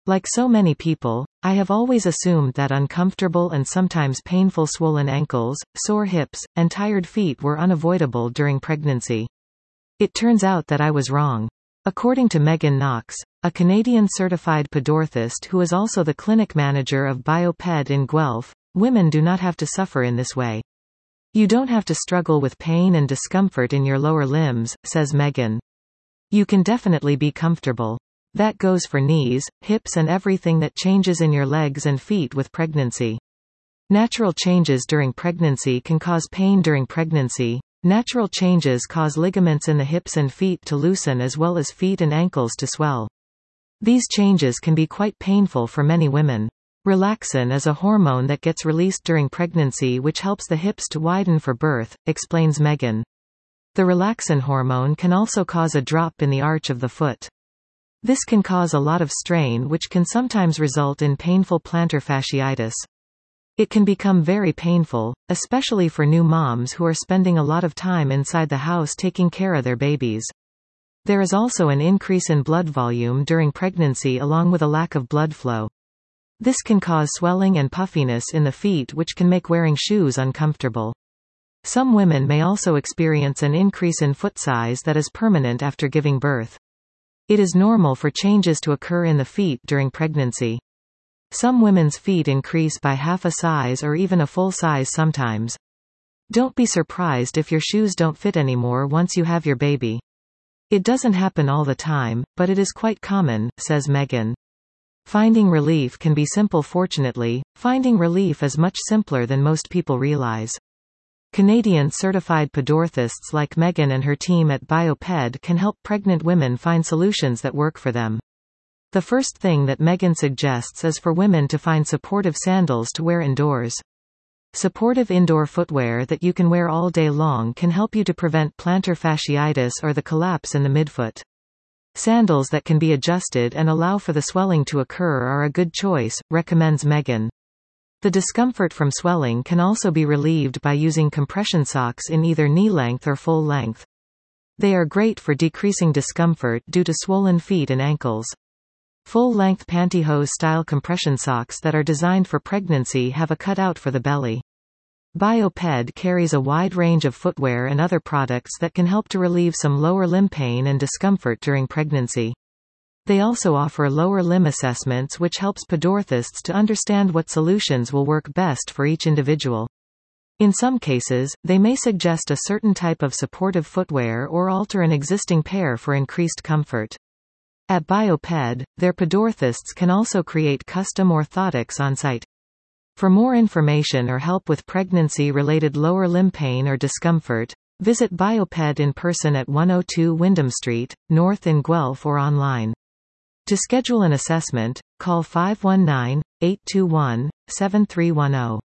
Like so many people, I have always assumed that uncomfortable and sometimes painful swollen ankles, sore hips, and tired feet were unavoidable during pregnancy. It turns out that I was wrong. According to Megan Knox, a Canadian certified podorthist who is also the clinic manager of Bioped in Guelph, women do not have to suffer in this way. You don't have to struggle with pain and discomfort in your lower limbs, says Megan. You can definitely be comfortable. That goes for knees, hips and everything that changes in your legs and feet with pregnancy. Natural changes during pregnancy can cause pain during pregnancy. Natural changes cause ligaments in the hips and feet to loosen as well as feet and ankles to swell. These changes can be quite painful for many women. Relaxin is a hormone that gets released during pregnancy which helps the hips to widen for birth, explains Megan. The relaxin hormone can also cause a drop in the arch of the foot. This can cause a lot of strain which can sometimes result in painful plantar fasciitis. It can become very painful, especially for new moms who are spending a lot of time inside the house taking care of their babies. There is also an increase in blood volume during pregnancy along with a lack of blood flow. This can cause swelling and puffiness in the feet which can make wearing shoes uncomfortable. Some women may also experience an increase in foot size that is permanent after giving birth. It is normal for changes to occur in the feet during pregnancy. Some women's feet increase by half a size or even a full size sometimes. Don't be surprised if your shoes don't fit anymore once you have your baby. It doesn't happen all the time, but it is quite common, says Megan. Finding relief can be simple. Fortunately, finding relief is much simpler than most people realize. Canadian certified podorthists like Megan and her team at Bioped can help pregnant women find solutions that work for them. The first thing that Megan suggests is for women to find supportive sandals to wear indoors. Supportive indoor footwear that you can wear all day long can help you to prevent plantar fasciitis or the collapse in the midfoot. Sandals that can be adjusted and allow for the swelling to occur are a good choice, recommends Megan. The discomfort from swelling can also be relieved by using compression socks in either knee length or full length. They are great for decreasing discomfort due to swollen feet and ankles. Full-length pantyhose-style compression socks that are designed for pregnancy have a cutout for the belly. Bioped carries a wide range of footwear and other products that can help to relieve some lower limb pain and discomfort during pregnancy. They also offer lower limb assessments which helps podorthists to understand what solutions will work best for each individual. In some cases, they may suggest a certain type of supportive footwear or alter an existing pair for increased comfort. At Bioped, their podorthists can also create custom orthotics on site. For more information or help with pregnancy-related lower limb pain or discomfort, visit Bioped in person at 102 Wyndham Street, North in Guelph or online. To schedule an assessment, call 519-821-7310.